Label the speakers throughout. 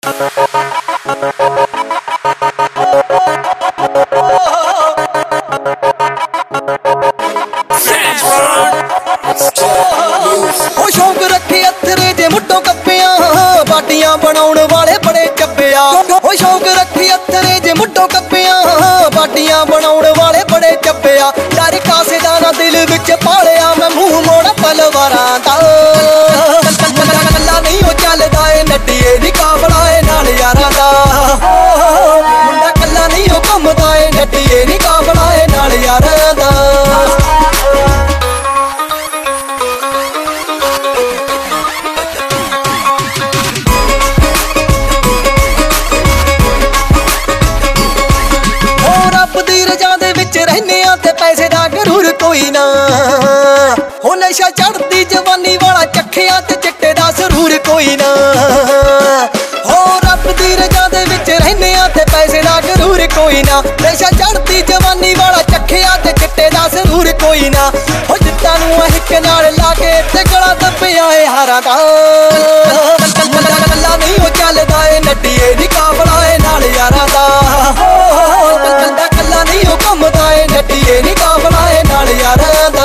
Speaker 1: शौक रखे अथरे जे मुट्टों कप्पियां बाटियां बनाउण वाले बड़े चब्बिया। शौक रखे अथरे जे मुट्टों कप्पियां बाटियां बनाउण वाले बड़े चब्बिया। डर कासे दा ना दिल विच पालिया मैं मूंह मोड़ तलवारां दा। कल्ला नहीं हो चलदा ए नड्डीए नी काबला ए नाल यारां दा। मुंडा कल्ला नहीं हो घुमदा ए नड्डीए नी काबला ए नाल यारां दा। पैसे दा गरूर कोई ना हो नशा चढ़दी जवानी वाला चखिया ते चिट्टे दा जरूर कोई ना हो रब दी रजा दे विच रहने ते पैसे दा गरूर कोई ना। नशा चढ़दी जवानी वाला चखिया ते चिट्टे दा जरूर कोई ना। हो जित्तां नूं हिक नाल ला के ते गला दब्बिया ए हारां दा। कल्ला नहीं हो चलदा ए नड्डीए नी काबला ए नाल यारां दा। कल्ला नहीं हो घुमदा ए नड्डीए नी काबला ए नाल यारां दा।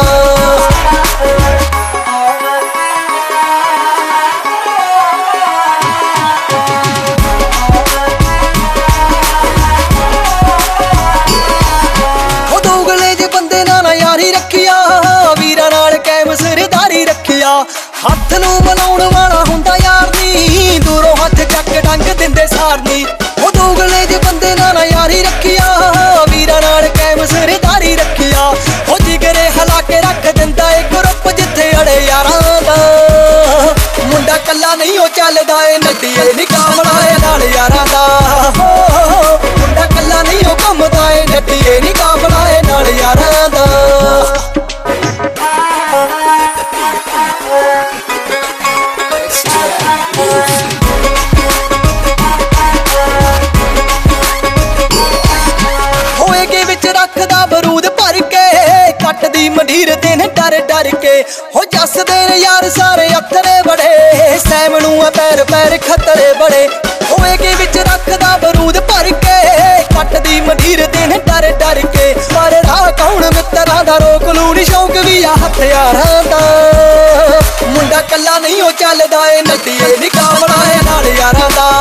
Speaker 1: हो दोगले जे बंदे ना यारी रखिया वीरां नाल कैम सिरदारी रखिया। हत्थ नूं मलाउण वाला हुंदा यार नी दूरों हत्थ चक डंग दिंदे सार नी। हो दोगले जे बंदे ना यारी रखिया वीरां नाल कैम सिरदारी रखिया। हो जिगरे हला के रख दिंदा ए ग्रुप जिथे अड़े यारां दा। मुंडा कल्ला नहीं हो चलदा ए नड्डीए नी काबला ए नाल यारां दा। मुंडा कल्ला नहीं हो घुमदा ए नड्डीए नी काबला ए नाल यारां दा। रखदा बरूद भर के कटदी मंडीर दिन डर डर के। हो जस दे यार सारे अथरे बड़े सैमनू पैर पैर खतरे बड़े। होए के विच रखदा बरूद भर के कटदी मंडीर दिन डर डर के। पर राह कौन मित्तरां दा रोक लूण शौक भी आ हथियारां दा। मुंडा कल्ला नहीं हो चलदा ए नड्डीए नी काबला ए नाल यारां दा।